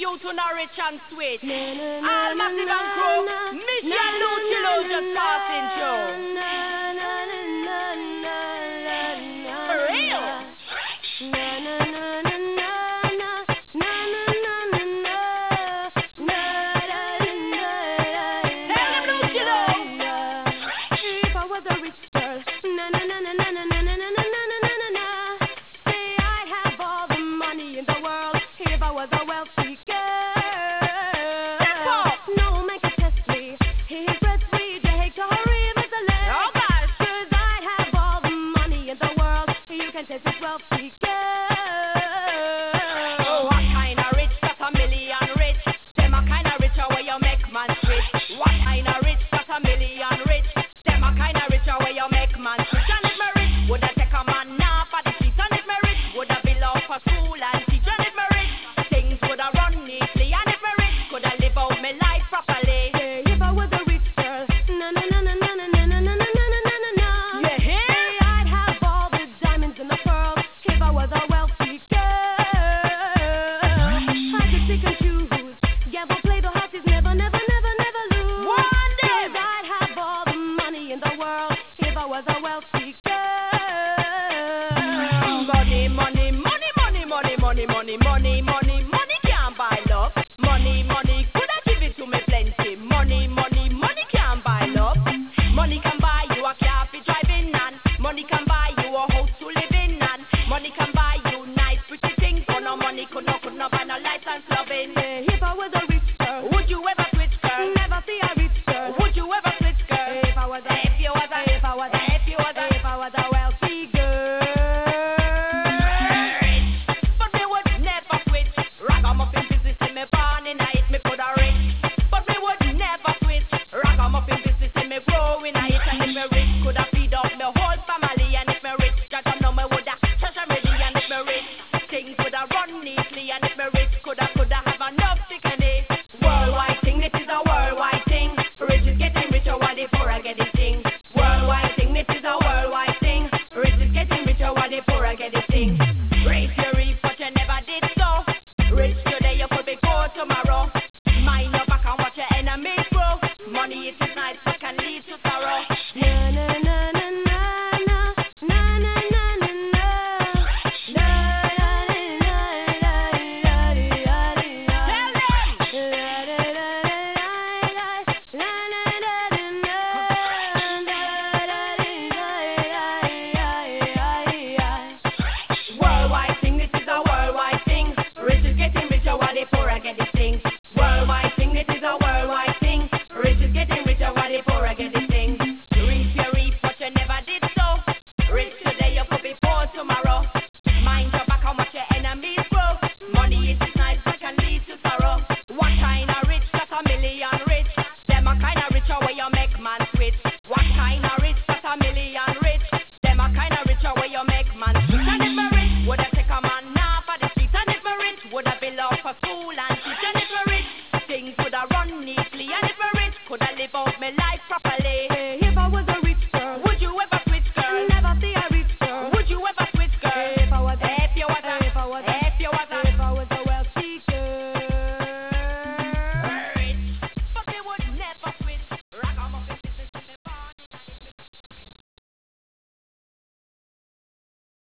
youth who are rich and sweet. All massive and crew, Mission Luchilo just passing through. For real. Tell them Luchilo. If I was a rich girl, na na na na na na na na na na na na. Say I'd have all the money in the world if I was a wealthy girl. Step up. No man can test me. His breath sweet, they hate to hurry with the left. Oh gosh. 'Cause I'd have all the money in the world. You can test this wealthy girl. Oh, what kind of rich? That's a million rich. Them a kind of rich where you make man switch. What kind of rich? That's a million rich. Them a kind of rich where you make man switch. And if me rich, woulda take a man off of the streets. And if me rich, woulda bill out for school and teach. And if me rich, things woulda run neatly. And if me rich, coulda live out me life properly. Say if I was a rich girl, na na na na na na na na na na na na na na. You hear? Say I'd have all the diamonds in the world if I was a wealthy girl. I could pick and choose, gamble, play the horses, never, never, never, never lose. One day. 'Cause I'd have all the money in the world if I was a wealthy girl. Money, money, money, money, money, money, money, money, money, money can't buy love. Money, money, coulda give it to me plenty. Money, money, money can't buy love. Money can buy you a car for driving and money can buy you a house to live in and money can buy you nice pretty things. But no money could not buy no license loving. Say if I was a rich girl, Would you ever switch, girl? never see a rich girl. Would you ever switch, girl? If I was a, If you was a, if I was a, if you was a, if I was a wealthy girl. but me would never switch. Ragamuffin business in me born in it, me coulda rich. But me would never switch. Ragamuffin business in me growing it, and if me rich, coulda feed up me whole family. And if me rich, judge know me woulda treasure me. And if me rich, things woulda run neatly. And if me rich, coulda have enough dignity. Worldwide thing, this is a worldwide thing. Rich is getting richer while the poor are getting thing. Worldwide thing, this is a worldwide thing. Rich is getting richer while the poor are getting thing. Raise your reap, but you never did so. Rich today, you could be poor tomorrow.